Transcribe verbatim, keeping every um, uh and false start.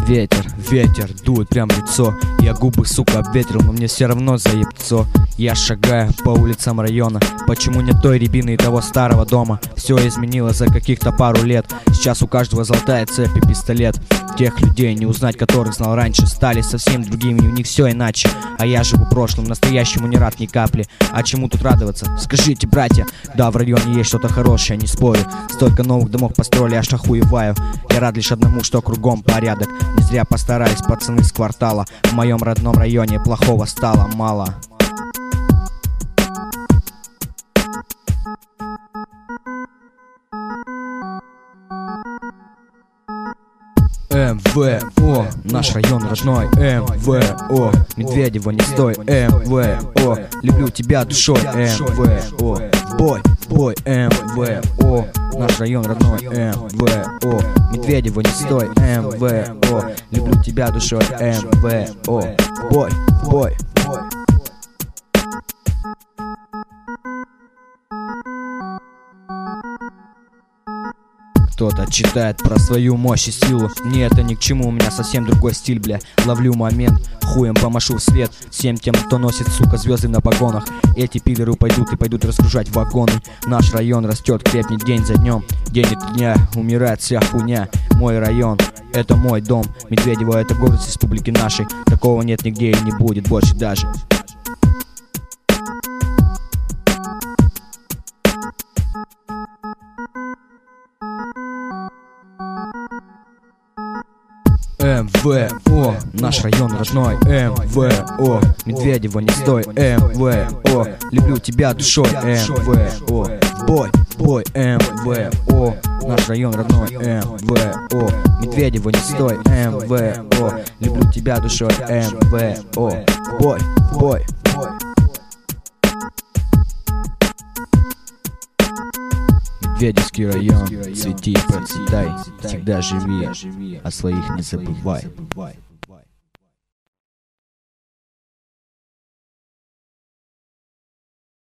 Ветер, ветер дует прям в лицо. Я губы, сука, обветрил, но мне все равно заебцо. Я шагаю по улицам района. Почему нет той рябины и того старого дома? Все изменилось за каких-то пару лет. Сейчас у каждого золотая цепь и пистолет. Тех людей, не узнать которых знал раньше, стали совсем другими, у них все иначе. А я живу прошлым, настоящему не рад ни капли. А чему тут радоваться? Скажите, братья. Да, в районе есть что-то хорошее, не спорю. Столько новых домов построили, аж охуеваю. Я рад лишь одному, что кругом порядок. Не зря постарались пацаны с квартала. В моем родном районе плохого стало мало. эм вэ о, наш район родной. эм вэ о, Медведево не стой. эм вэ о, люблю тебя душой. эм вэ о, в бой, в бой. эм вэ о, наш район родной. эм вэ о, Медведево не стой. эм вэ о, люблю тебя душой. эм вэ о, в бой, в бой. Кто-то читает про свою мощь и силу. Мне это ни к чему, у меня совсем другой стиль, бля. Ловлю момент, хуем помашу вслед всем тем, кто носит, сука, звезды на погонах. Эти пидоры пойдут и пойдут разгружать вагоны. Наш район растет, крепнет день за днем. День от дня умирает вся хуйня. Мой район, это мой дом. Медведево — это гордость республики нашей. Такого нет нигде и не будет больше даже. эм вэ о, наш район родной. эм вэ о, Медведево не стой. эм вэ о, люблю тебя душой. эм вэ о, в бой, в бой. эм вэ о, наш район родной. эм вэ о, Медведево не стой. эм вэ о, люблю тебя душой. эм вэ о, в бой, в бой. Медведевский район, цвети и процветай, всегда живи, о своих не забывай.